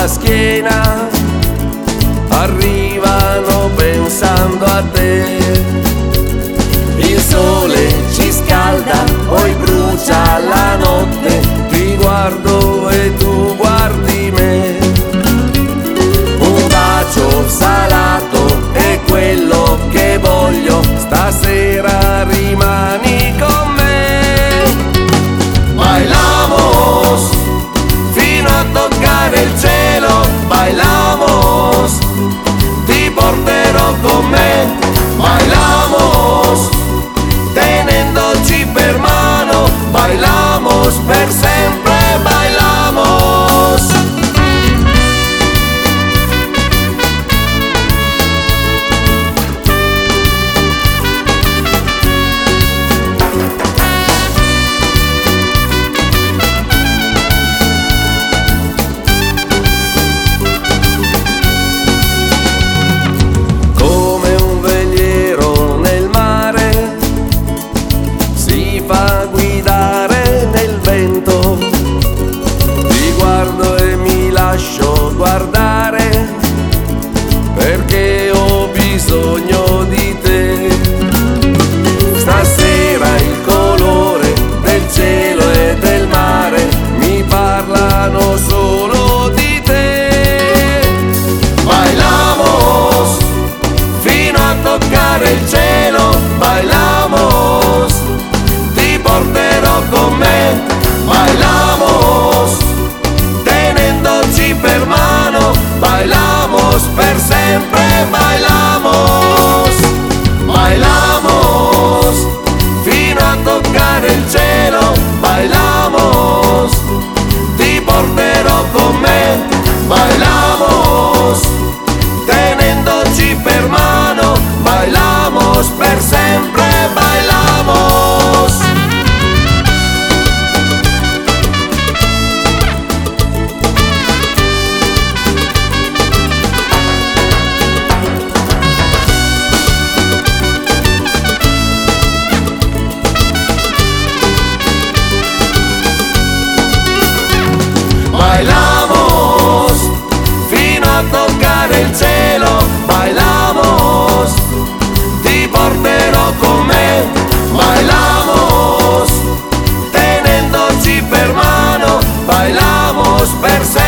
sulla schiena, arrivano pensando a te. Il sole ci scalda, poi brucia la notte, ti guardo e tu guardi me. Un bacio salato è quello che voglio, stasera rimani con me. Bailamos fino a toccare il cielo, bailamos, ti porterò con me. Bailamos tenendoci per mano, bailamos per sempre, bailamos. Come un veliero nel mare, si fa guidare nel vento, ti guardo e mi lascio guardare, perché ho bisogno di te. Stasera il colore del cielo e del mare mi parlano solo di te. Bailamos fino a toccare il cielo, bailamos, ti porterò con me. Bailamos tenendoci per mano, bailamos per sempre, bailamos. Bailamos fino a toccare il cielo, bailamos, ti porterò con me. Bailamos tenendoci per mano, bailamos per sempre, bailamos. Bailamos fino a toccare il cielo, bailamos, ti porterò con me. Bailamos tenendoci per mano, bailamos per sempre.